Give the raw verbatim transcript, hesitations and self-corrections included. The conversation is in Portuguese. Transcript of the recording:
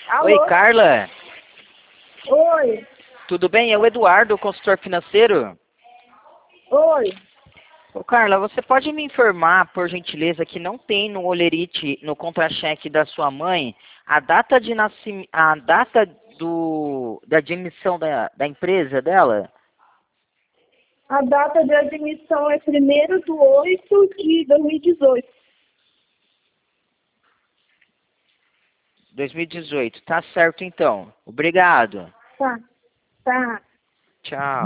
Alô? Oi, Carla. Oi. Tudo bem? É o Eduardo, consultor financeiro. Oi. Ô, Carla, você pode me informar, por gentileza, que não tem no Olerite, no contra-cheque da sua mãe, a data de nascimento, a data do, da admissão da, da empresa dela? A data de admissão é primeiro de oito de dois mil e dezoito. dois mil e dezoito. Tá certo, então. Obrigado. Tá. Tá. Tchau.